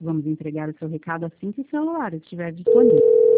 Vamos entregar o seu recado assim que o celular estiver disponível.